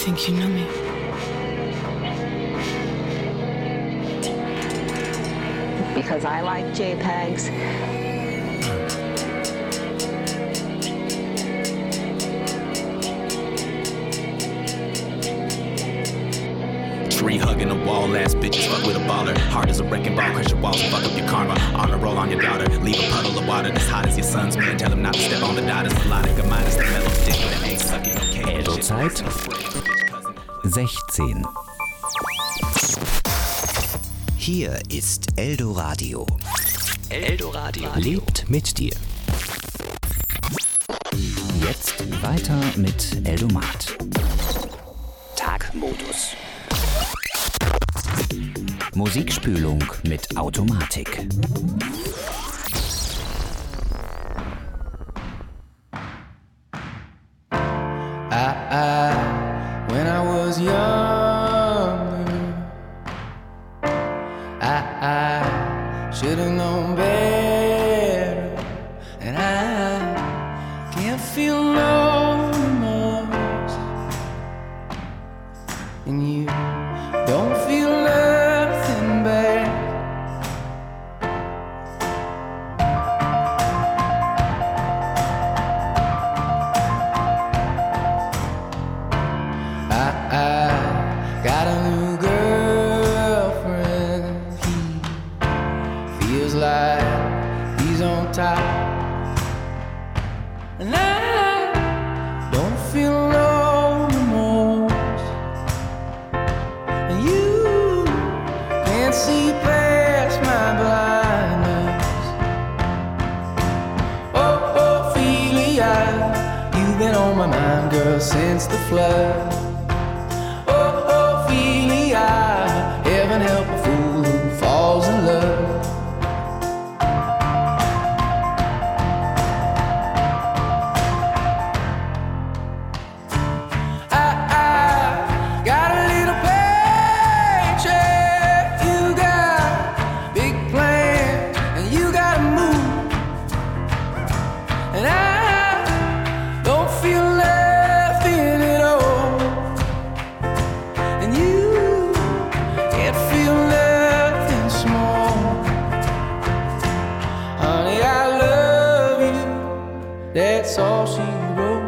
think you know me. Because I like JPEGs. Tree hugging a wall, ass bitches fuck with a baller. Hard as a wrecking ball, crush your walls, fuck up your karma. On a roll on your daughter, leave a puddle of water that's hot as your son's man. Tell him not to step on the daughters. Melodic, minus the mellow dick that ain't sucking okay. Eldo-Zeit 16. Hier ist Eldoradio. Eldoradio lebt mit dir. Jetzt weiter mit Eldomat. Tagmodus. Musikspülung mit Automatik. When I was younger, I should have known better, and I can't feel no remorse, and you don't feel nothing back. I got a new girlfriend. He feels like he's on top, and I don't feel no remorse. And you can't see past my blindness. Oh, Ophelia, you've been on my mind, girl, since the flood. Heaven help a fool who falls in love. I got a little paycheck. You got big plans and you gotta move, and I don't feel nothing at all. And you can't feel nothing small. Honey, I love you, that's all she wrote.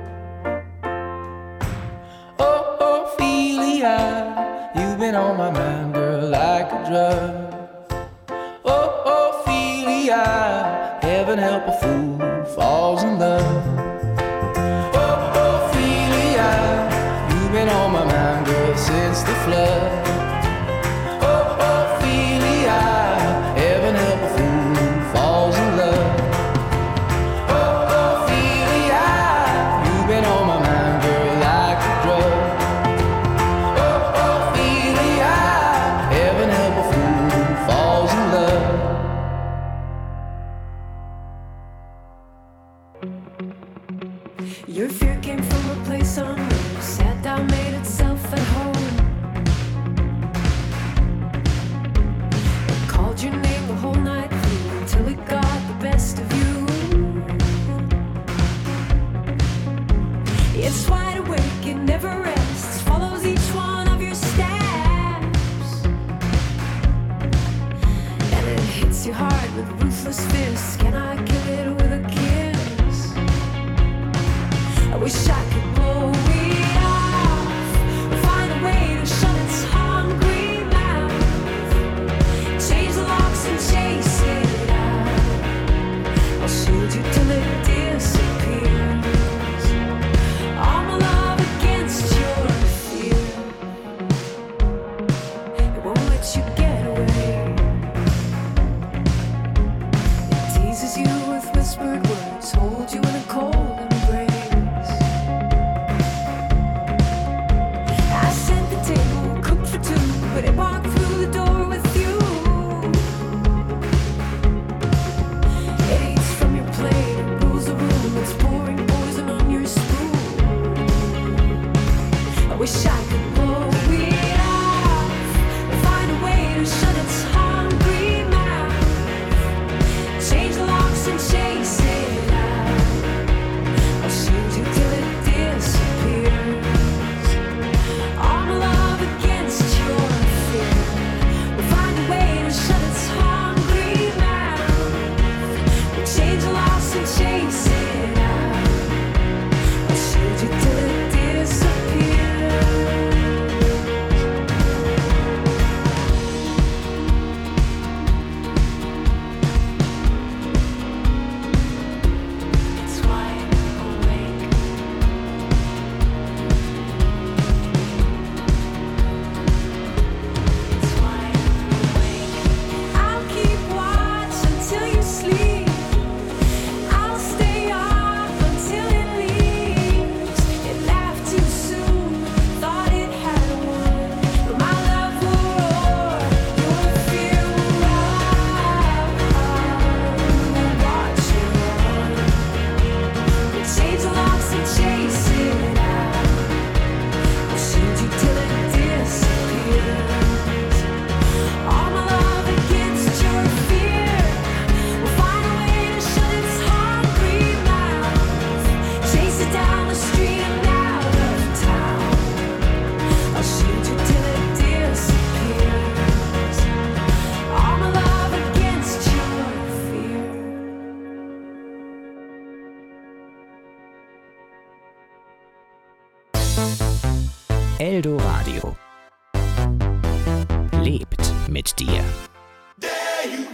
Oh, Ophelia, you've been on my mind, girl, like a drug. Oh, Ophelia, heaven help a fool who falls in love. Oh, Ophelia, you've been on my mind, girl, since the flood. Your fear came from a place unknown. Sat down, made itself at home. It called your name the whole night through until it got the best of you. It's wide awake, it never rests, follows each one of your steps, and it hits you hard with ruthless fists. Can I kill it with a kiss? I wish I could blow it off, find a way to shut its hungry mouth, change the locks and chase it out. I'll shield you till it disappears. All my love against your fear, it won't let you get away. It teases you with lebt mit dir. Dare you,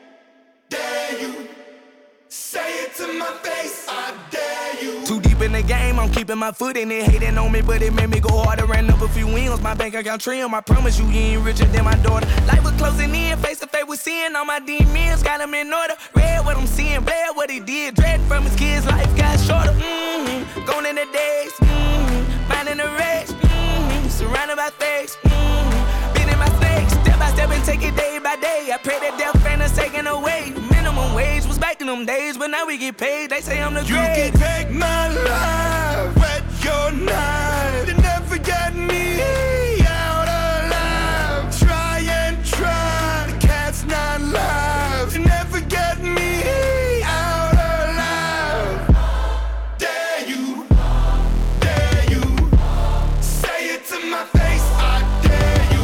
say it to my face, I dare you. Too deep in the game, I'm keeping my foot in it. Hating on me, but it made me go harder. Ran up a few wins, my bank account trim. I promise you ain't richer than my daughter. Life was closing in, face to face with sin. All my demons got them in order. Read what I'm seeing, bled what he did. Dread from his kids, life got shorter. Gone in the days, minding the race. Surrounded by fakes, been in my snakes. Step by step and take it day by day. I pray that death ain't us taken away. Minimum wage was back in them days, but now we get paid. They say I'm the great. You can take my life, wet your knife. You never get me out alive. Try and try, the cat's not live. You never get me out alive. Dare you, say it to my face. I dare you,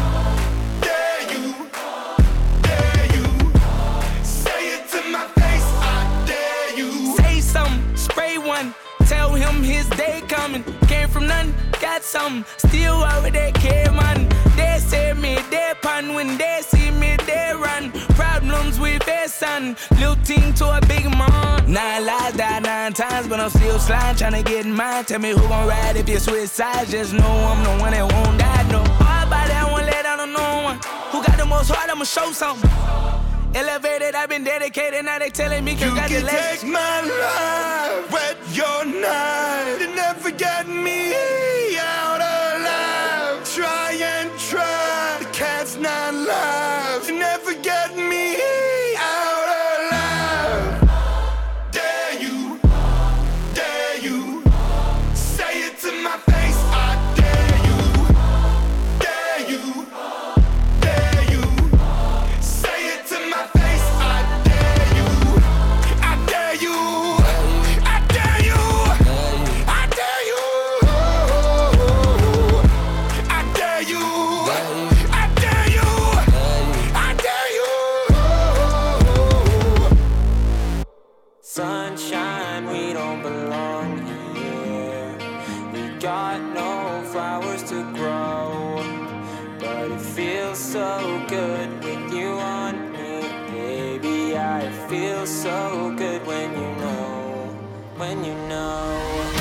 say it to my face. I dare you. Say something, spray one, tell him his day coming. Came from nothing, got something, still over there, care man. They say me, they pun, when they see me, they run. Problems with their son, little team to a big man. 9 lives, died 9 times, but I'm still sliding, tryna get mine. Tell me who gon' ride if you switch sides. Just know I'm the one that won't die, no. All about that, I won't let down on no one. Who got the most heart, I'ma show something. Elevated, I've been dedicated, now they telling me congratulations. You can take my life, wet your knife. You never get me out alive. Try and try, the cat's not live. You never get me out alive. Dare you, say it to my face. I dare you, say it to my face. I dare you, I dare you, I dare you, I dare you, I dare you, I dare you, I dare you. Sunshine, we don't belong here. We got no flowers to grow, but it feels so good with you on me, baby. I feel so good when you know, when you know.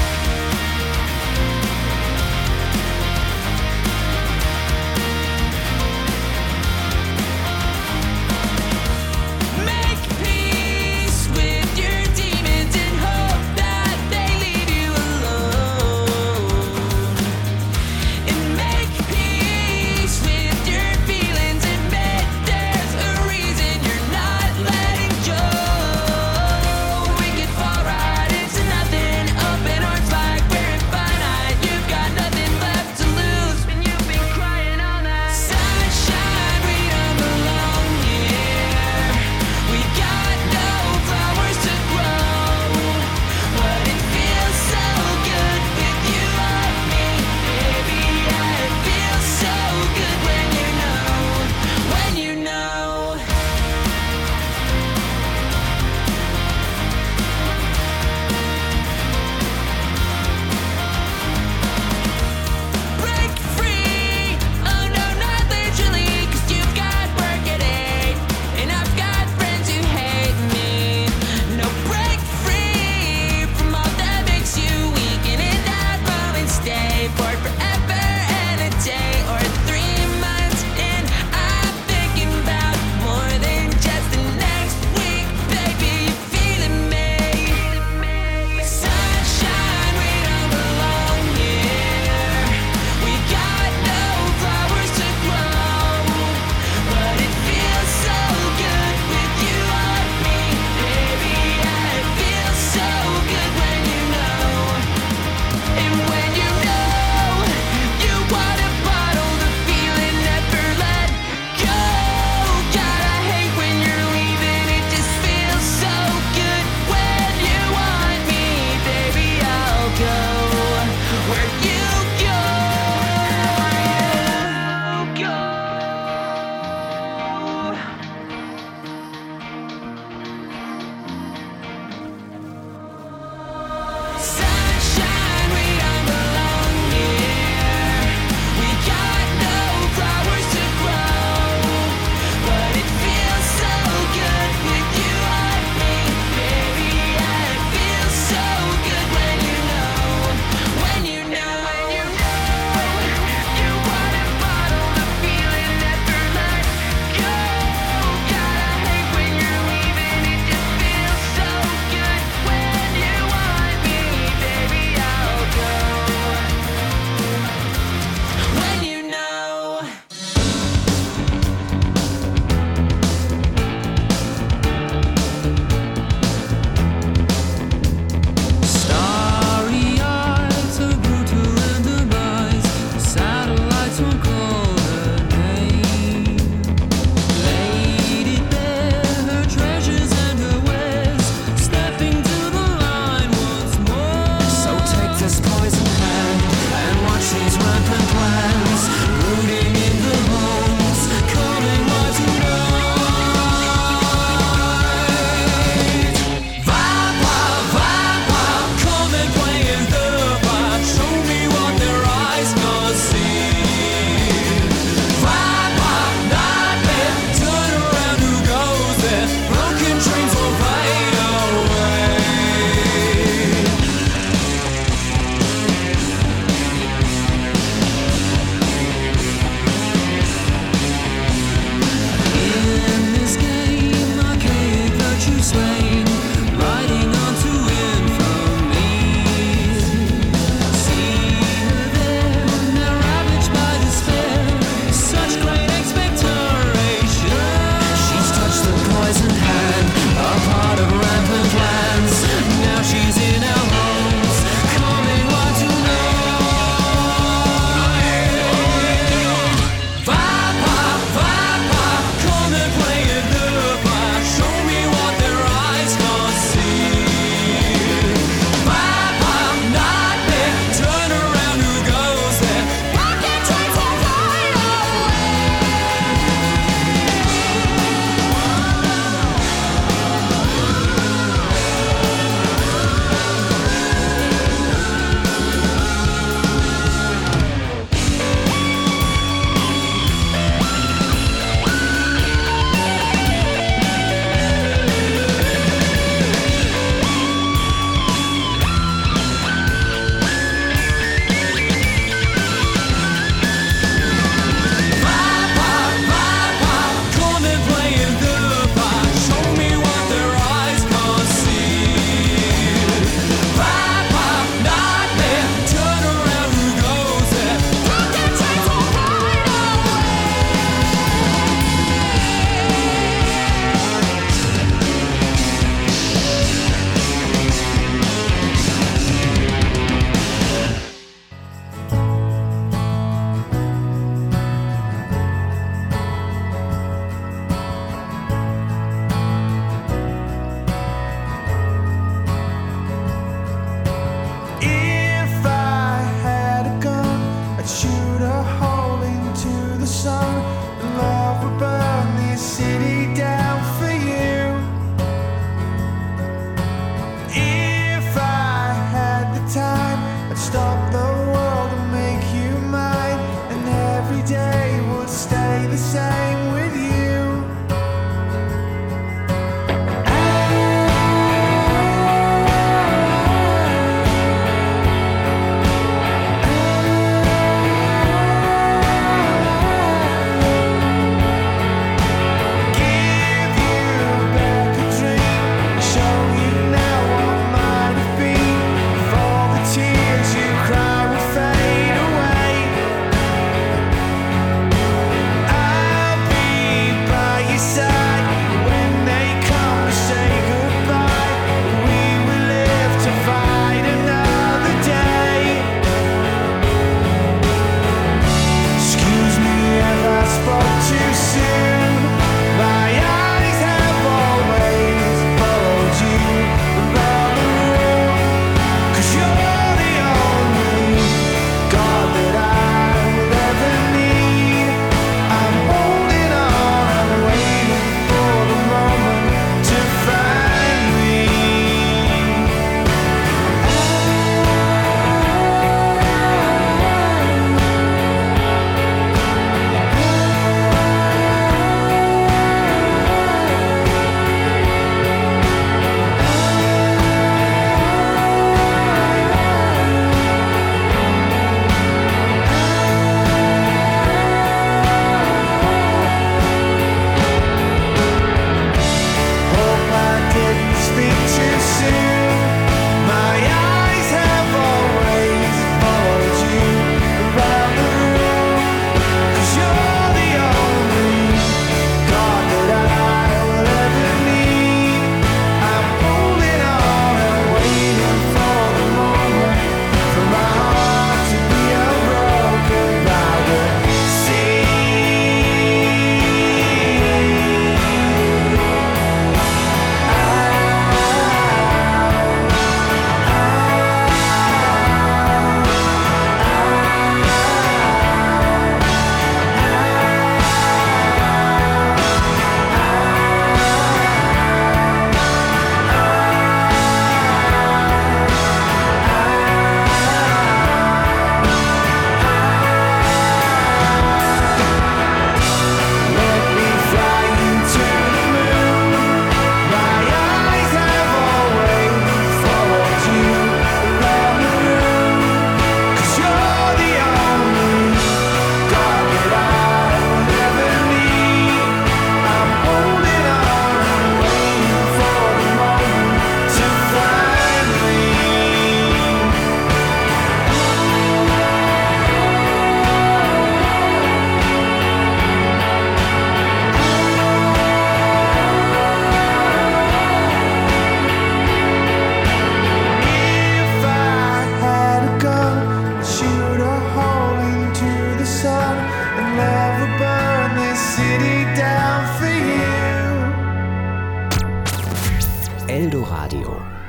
Make peace with your demons and hope that they leave you alone. And make peace with your feelings and admit there's a reason you're not letting go. We could fall right into nothing.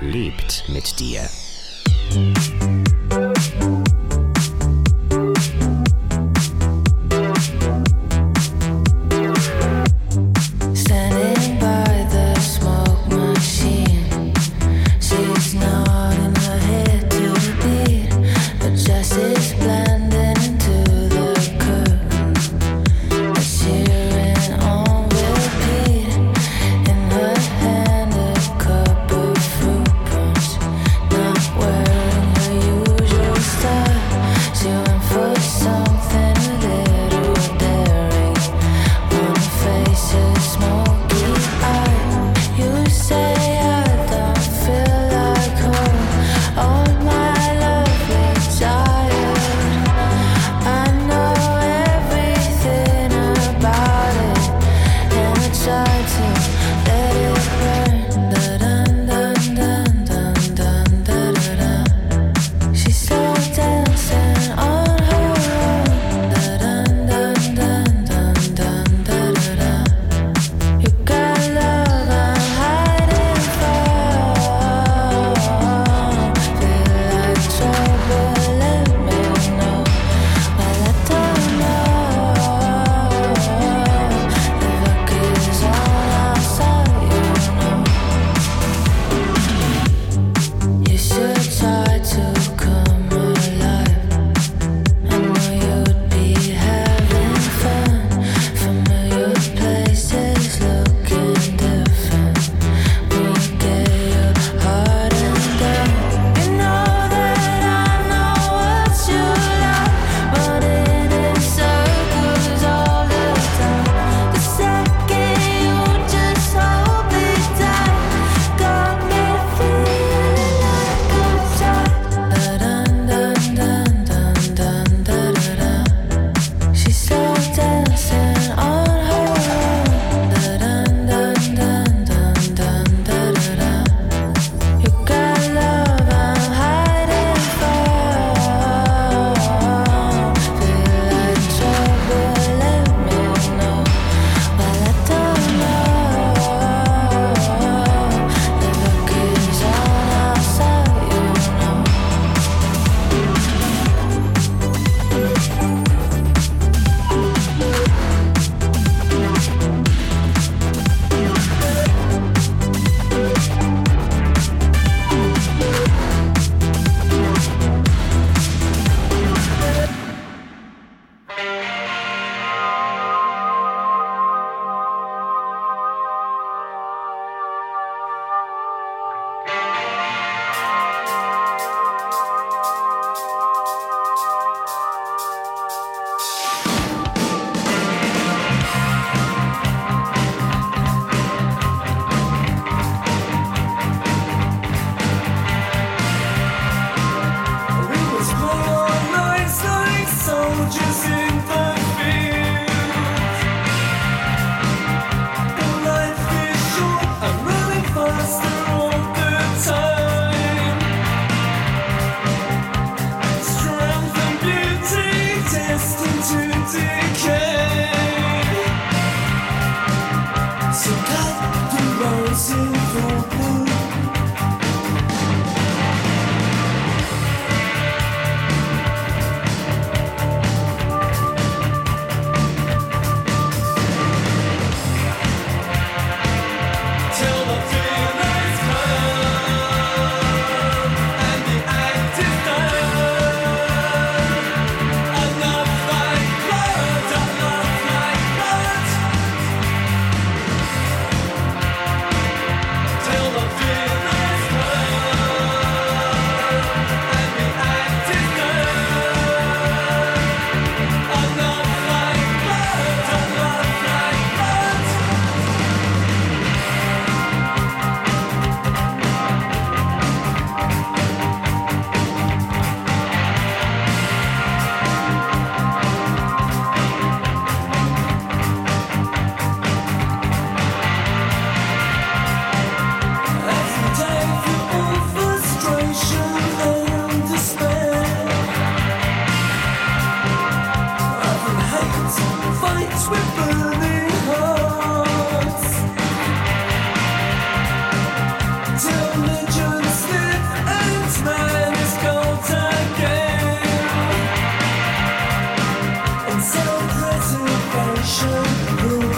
lebt mit dir. Standing by the smoke machine, she's nodding her head to the beat. The jazz is blending into the curtain, it's hearing on repeat. In her hand a cup of fruit punch, not wearing her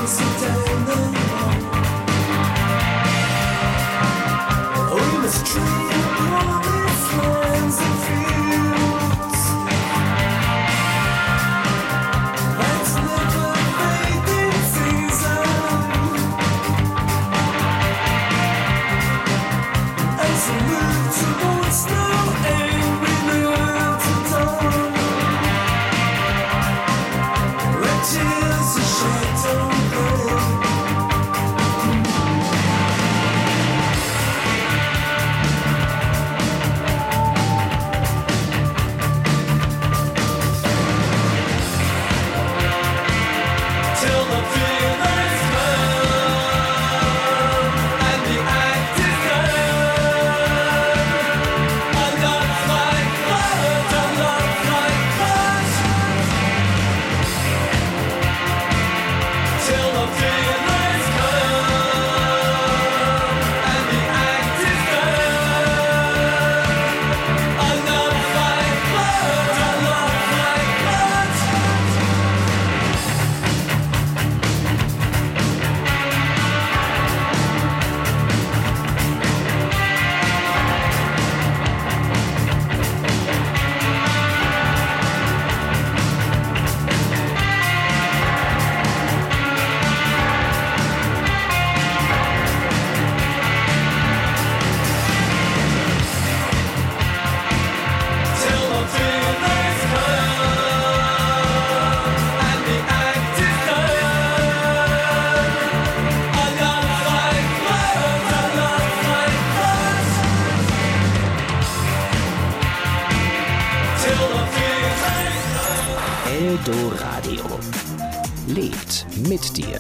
Eldoradio lebt mit dir.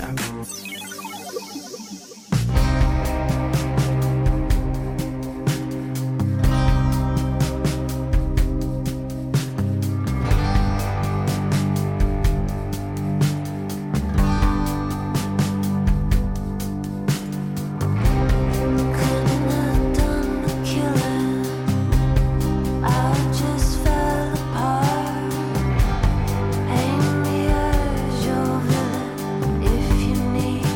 If you need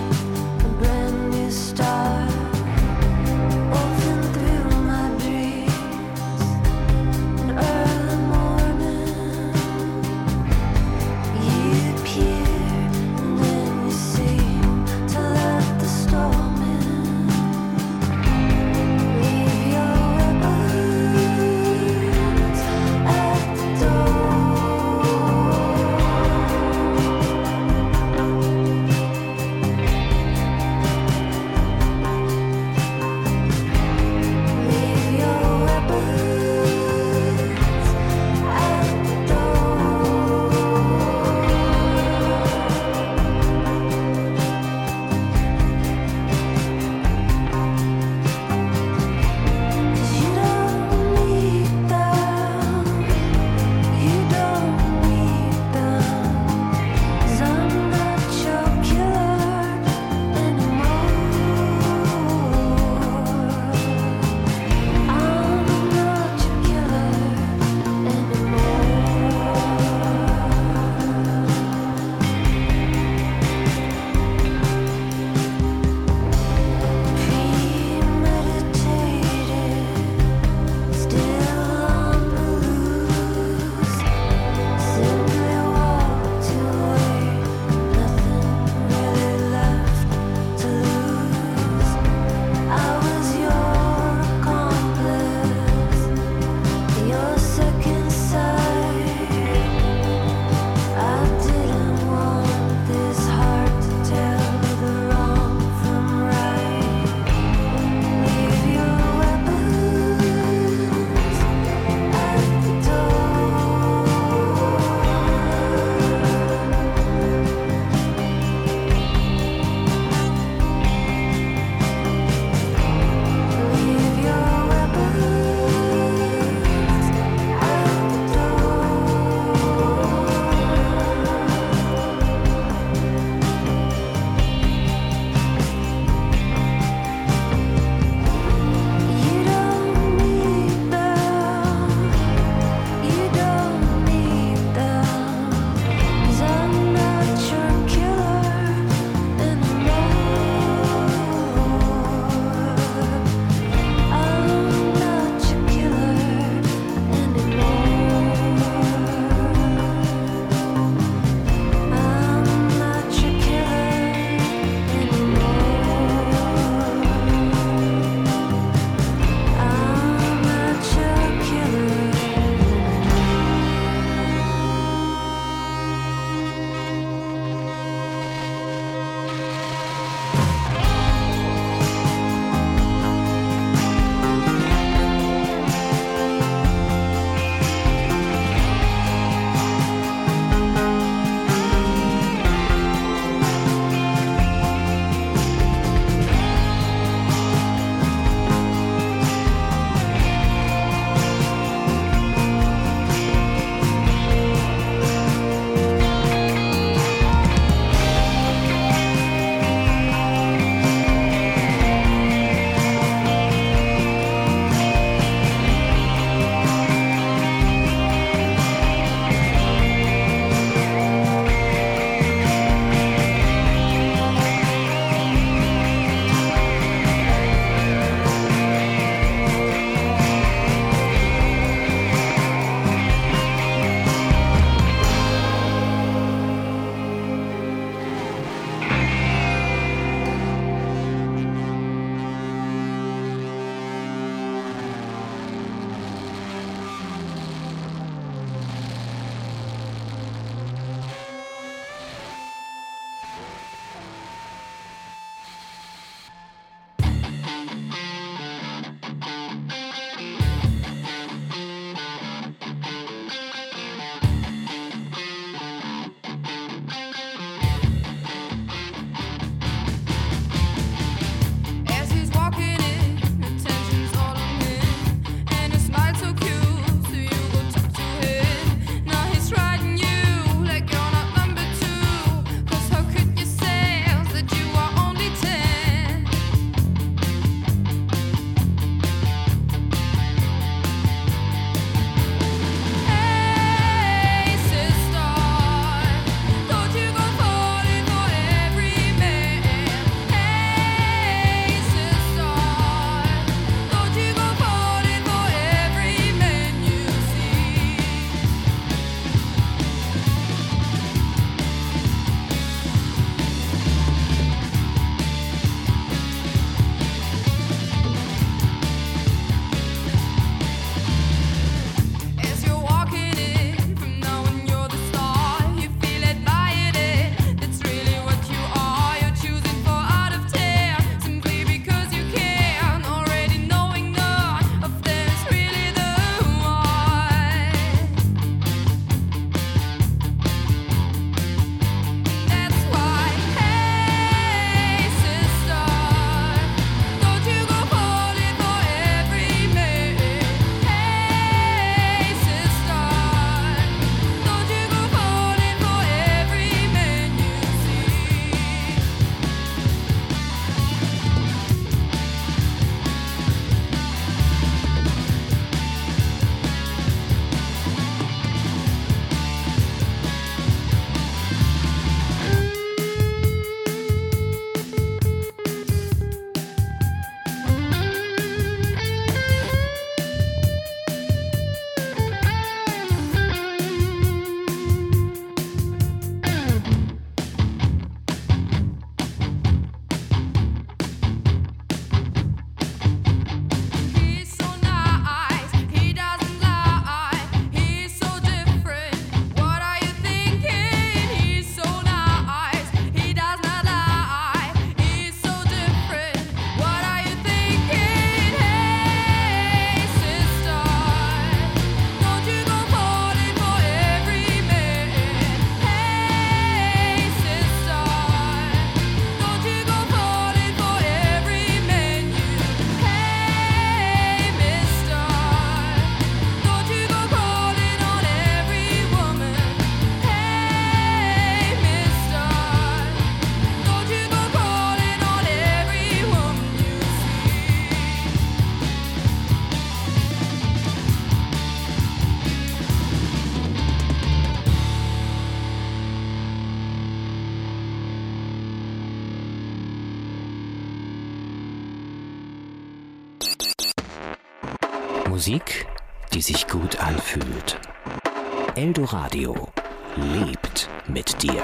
Musik, die sich gut anfühlt. Eldoradio lebt mit dir.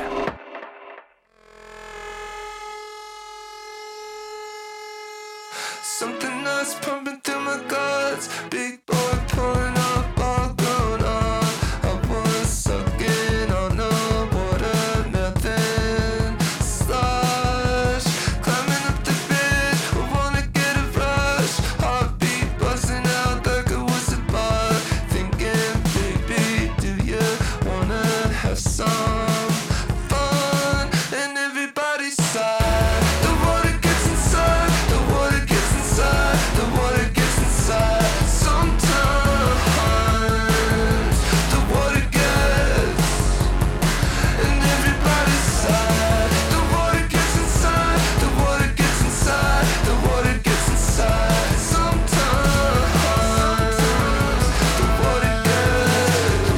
Something else pumping through my guts. Big boy pulling up, all grown up. I was sucking on a watermelon slush. Climbing up the bed, I wanna get a rush. Heartbeat buzzing out like it was a bug. Thinking, baby, do you wanna have some fun? And everybody sighed. The water gets inside, the water gets inside, the water gets inside. Sometimes the water gets, and everybody sighed. The water gets inside, the water gets inside, the water gets inside. Sometimes the water gets.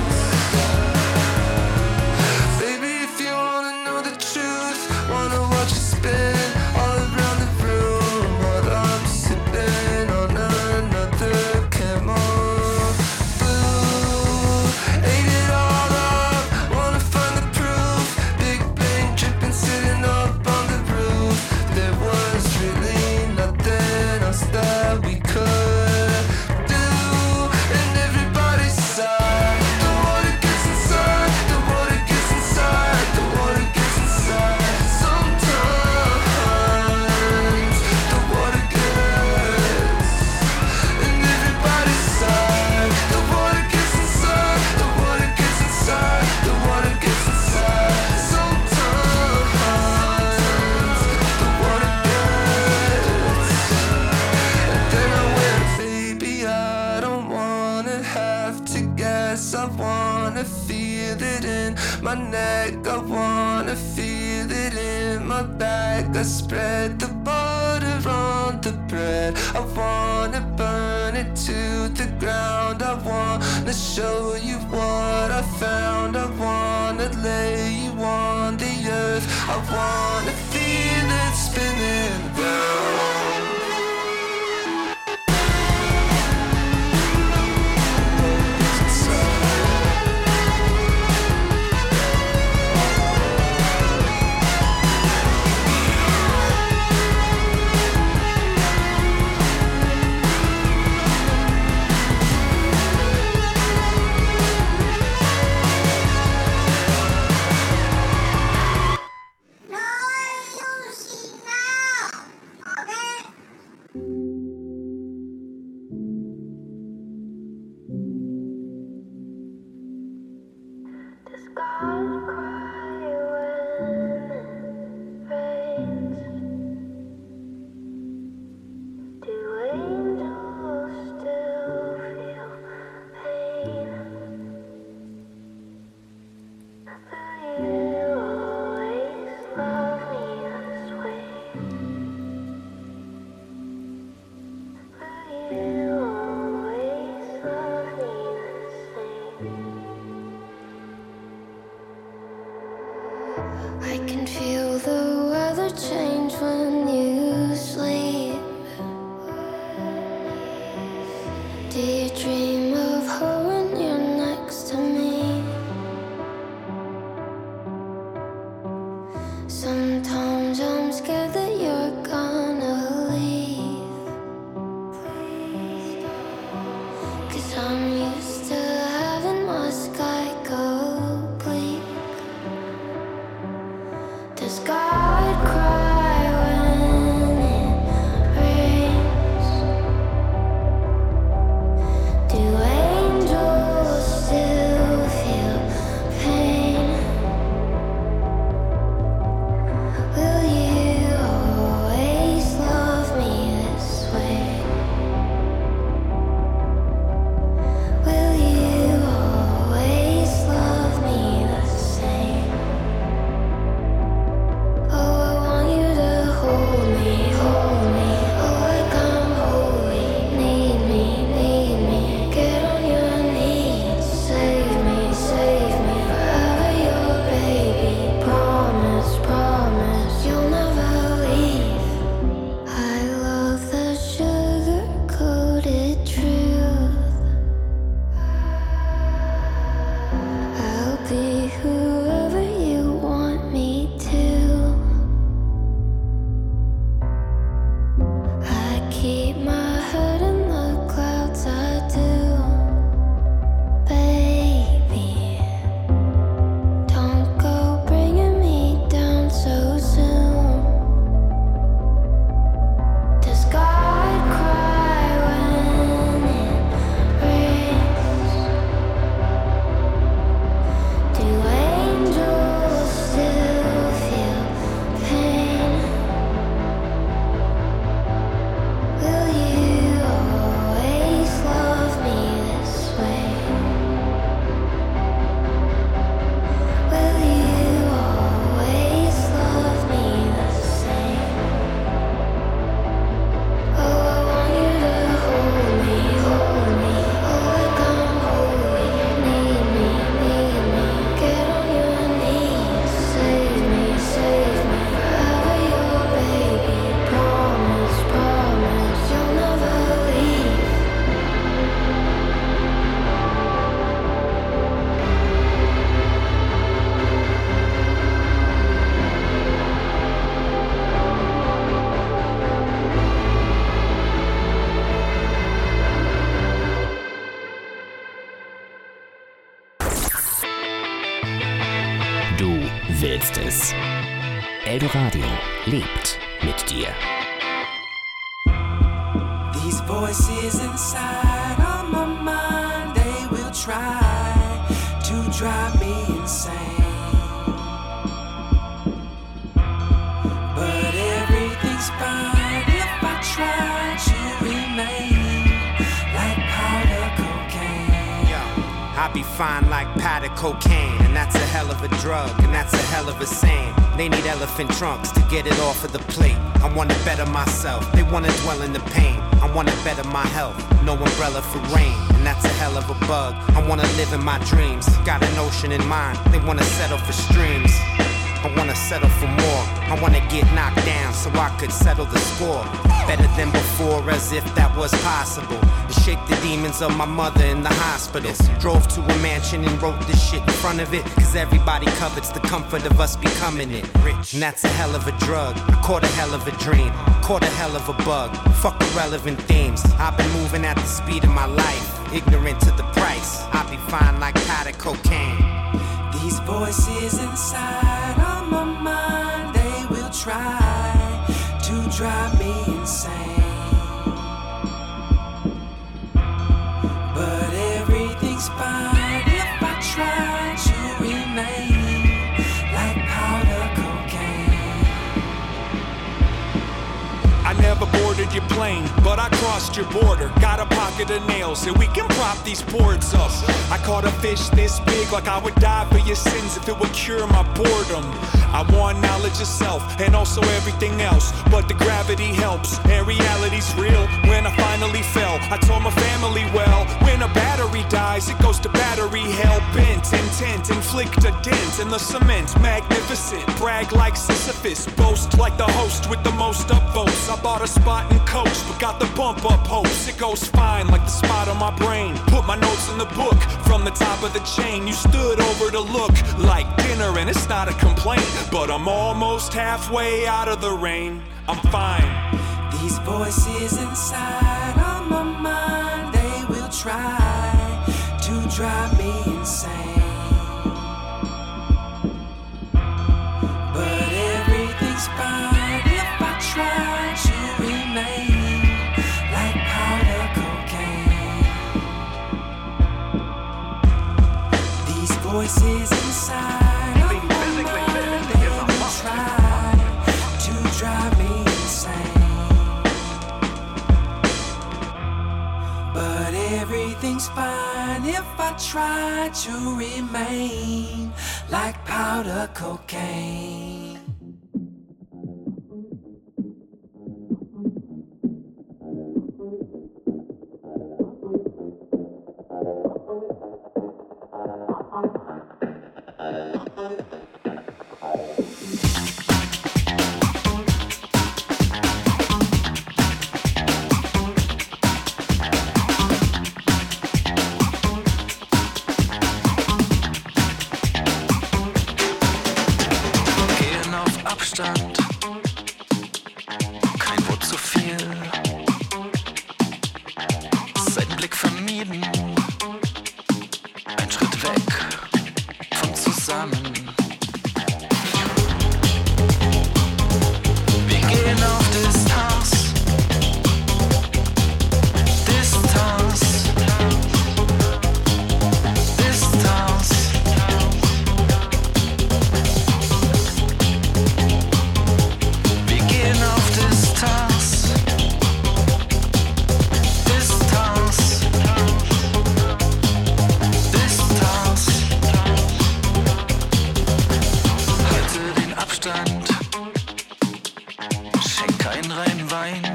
Baby, if you wanna know the truth, wanna watch it spin all around the room while I'm sipping on another Camel Blue. Ate it all up, wanna find the proof. Big bang dripping, sitting up on the roof. There was really nothing else that we could do, and everybody sighed. The water gets inside, the water gets inside, the water gets inside. Sometimes the water gets, and everybody sighed. The water gets inside, the water gets inside, the water gets inside. Sometimes the water gets. And then I went, baby, I don't wanna have to guess. I wanna feel it in my neck. I wanna feel it in my back. I spread the butter on the bread. I wanna burn it to the ground. I wanna show you what I found. I wanna lay you on the earth. I wanna feel it spinning round. I can feel the weather change when you sleep. Do you dream of her when you're next to me? Sometimes I'm scared that you're gonna leave, 'cause I'm used to having my sky go bleak. Does God cry Hits. Eldoradio lebt mit dir. These voices inside of my mind, they will try to drive me insane. But everything's fine if I try to remain like powder cocaine. I be fine like powder cocaine, and that's a hell of a drug, and that's a hell of a saying. They need elephant trunks to get it off of the plate. I wanna better myself, they wanna dwell in the pain. I wanna better my health, no umbrella for rain, and that's a hell of a bug. I wanna live in my dreams, got an ocean in mind. They wanna settle for streams, I wanna settle for more. I wanna get knocked down so I could settle the score. Better than before, as if that was possible. And shake the demons of my mother in the hospital. Drove to a mansion and wrote this shit in front of it, cause everybody covets the comfort of us becoming it. Rich, and that's a hell of a drug. I caught a hell of a dream, caught a hell of a bug. Fuck irrelevant themes. I've been moving at the speed of my life, ignorant to the price. I be fine like powder cocaine. These voices inside of my mind, they will try to drive me insane. But everything's fine if I try to remain like powder cocaine. I never boarded your plane, but I crossed your border. Got a pocket of nails, and we can prop these boards up. I caught a fish this big, like I would die for your sins if it would cure my boredom. I want knowledge of self, and also everything else, but the gravity helps, and reality's real. When I finally fell, I told my family, well, when a battery dies, it goes to battery hell. Bent, intent, inflict a dent in the cement. Magnificent, brag like Sisyphus, boast like the host with the most upvotes. I bought a spot in Coach, but got the bump up hopes. It goes fine like the spot on my brain. Put my notes in the book, from the top of the chain. You stood over to look like dinner, and it's not a complaint, but I'm almost halfway out of the rain. I'm fine. These voices inside of my mind, they will try to drive me insane. But everything's fine if I try to remain like powder cocaine. These voices inside of my mind, they will try to drive me insane. But everything's fine if I try to remain like powder cocaine. Kein Wort zu viel, sein Blick vermieden, ein Schritt weg vom Zusammen. Wir gehen auf Distanz, Distanz, Distanz. Wir gehen auf Distanz, Distanz, Distanz. Halte den Abstand, schenk einen reinen Wein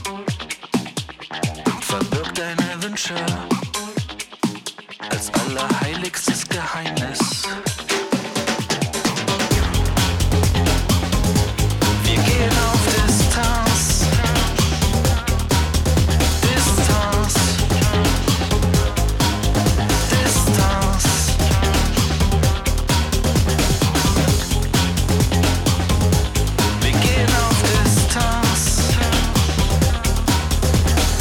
und verbirg deine Wünsche als allerheiligstes Geheimnis. Wir gehen auf Distanz, Distanz, Distanz. Wir gehen auf Distanz,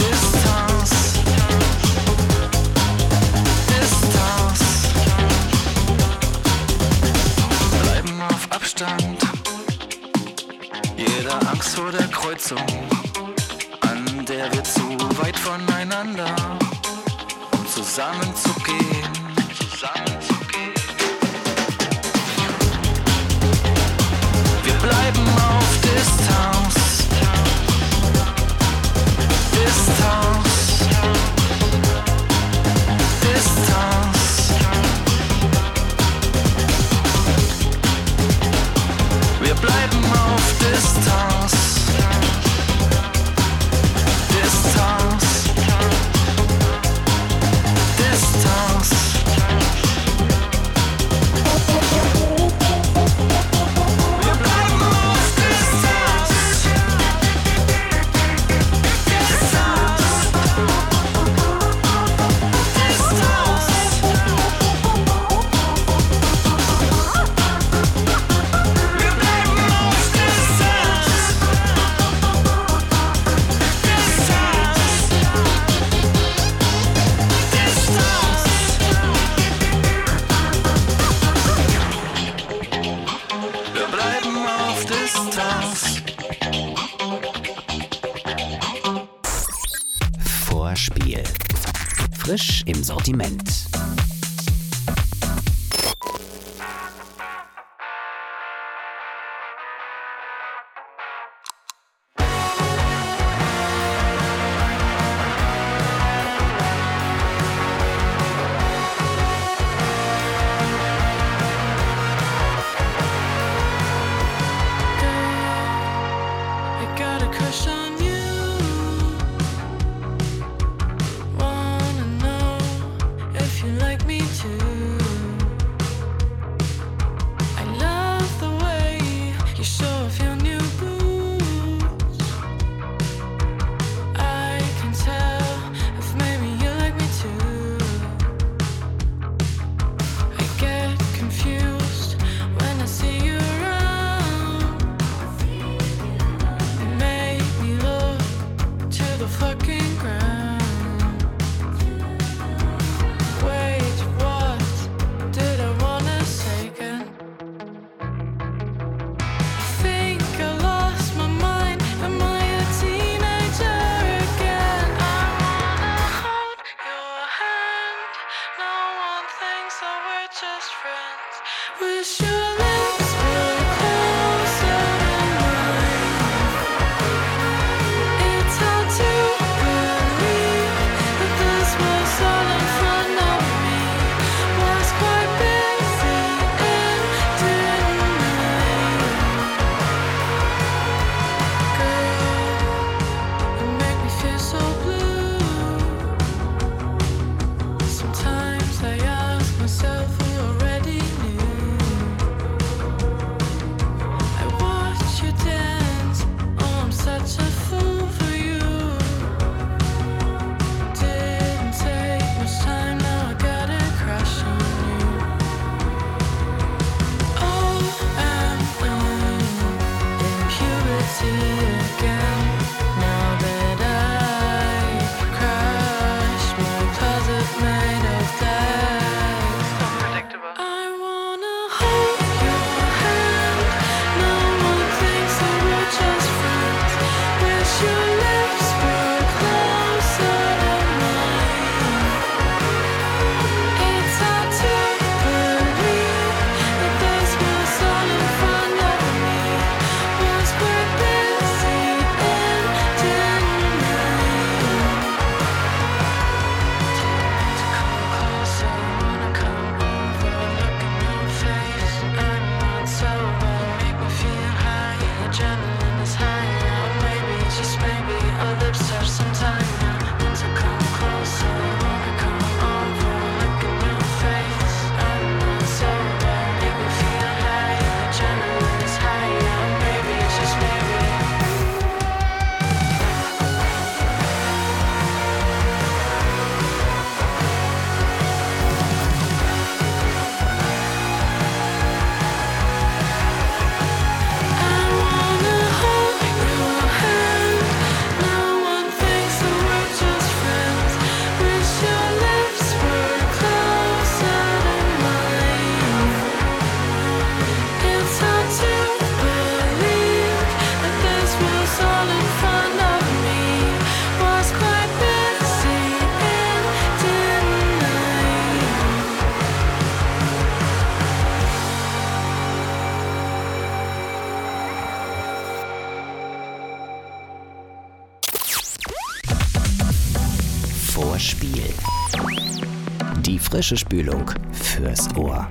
Distanz, Distanz. der Angst vor der Kreuzung, an der wir zu weit voneinander, um zusammenzugehen. Wir bleiben auf Distanz. Distanz. Distanz. Wir bleiben auf Distanz. Distanz. Distanz. Wir bleiben auf Distanz. Distanz. Distanz. Wir bleiben auf Distanz. Wir bleiben auf Distanz. Vorspiel. Frisch im Sortiment. I got a crush on you. Wanna know if you like me too. I love the way you show off your new boots. I can tell if maybe you like me too. I get confused when I see you around. Make me Vorspiel. Die frische Spülung fürs Ohr.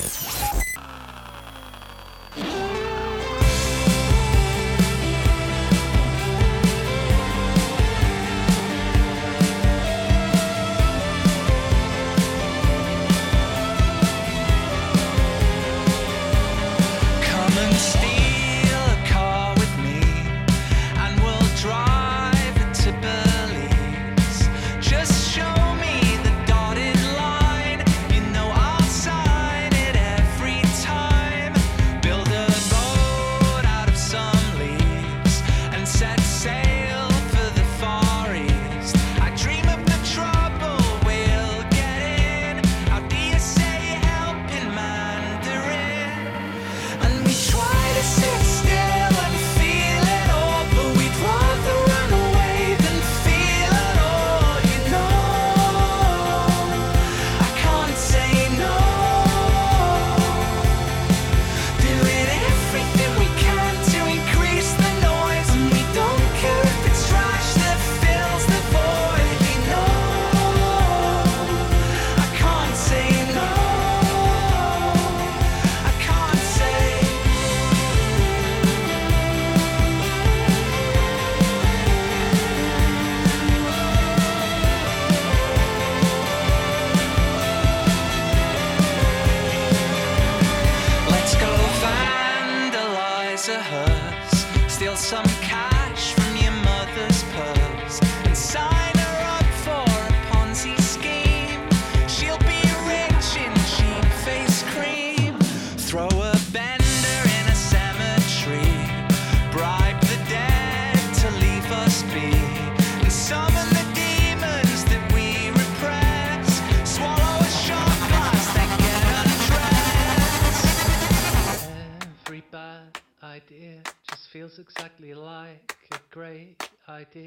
Exactly like a great idea.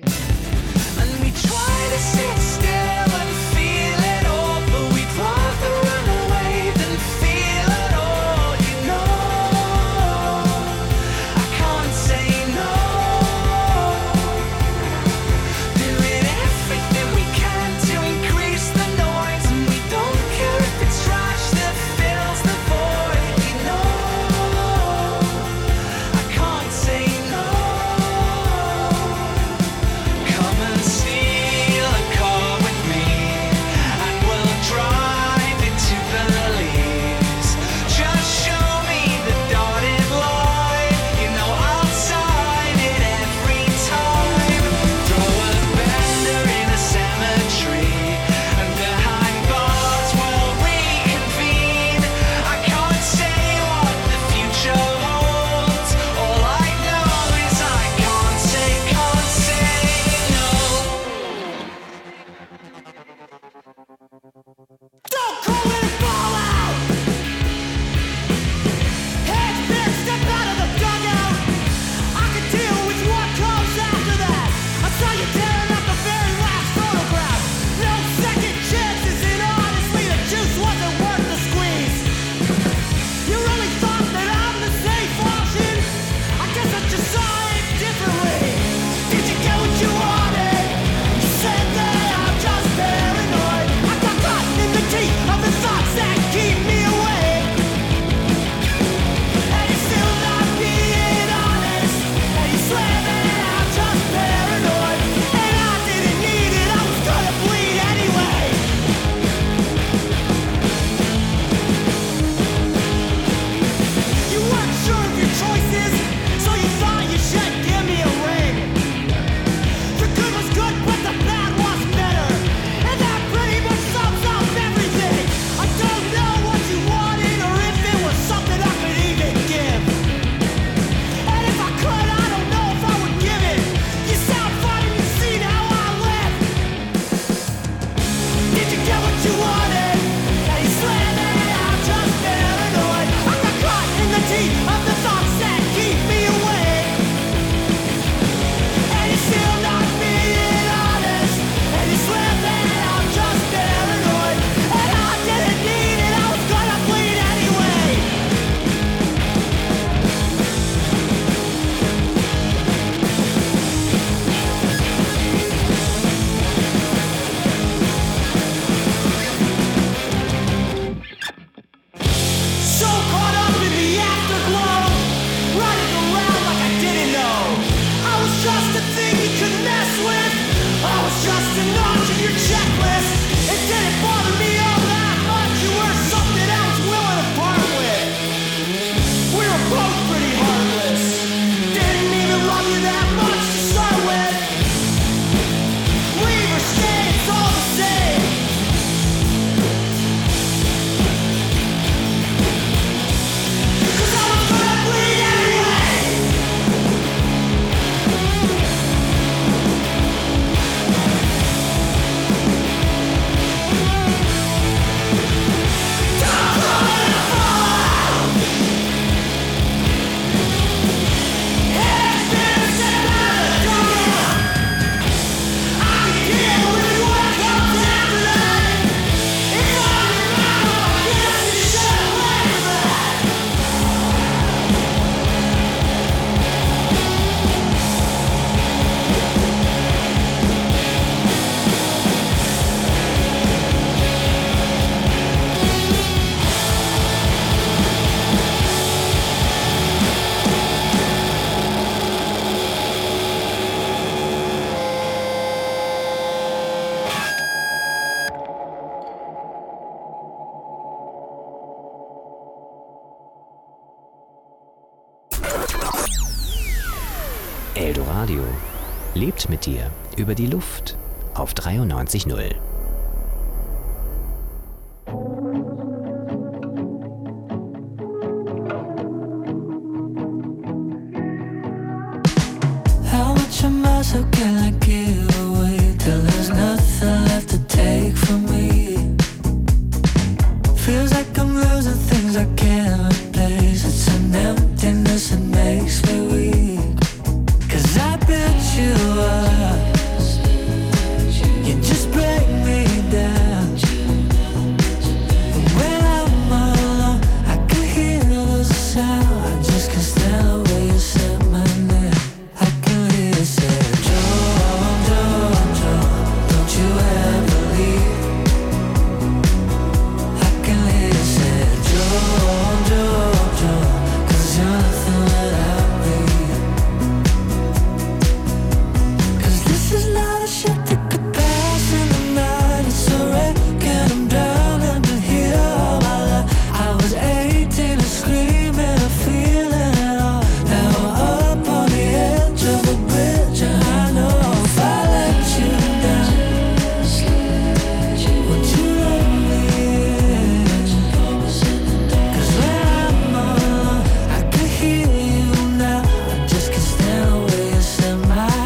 And we try to sit still and feel it all, but we'd rather run away than feel it all, you know. I can't say no. Doing everything we can to increase the noise, and we don't care if it's trash that fills the void, you know. I can't say no. Come and steal a car with me. Radio lebt mit dir über die Luft auf 93.0. How much of myself can I give away till there's nothing left to take from me? Feels like I'm losing things I can't replace. It's an emptiness that makes me weak. 'Cause I built you up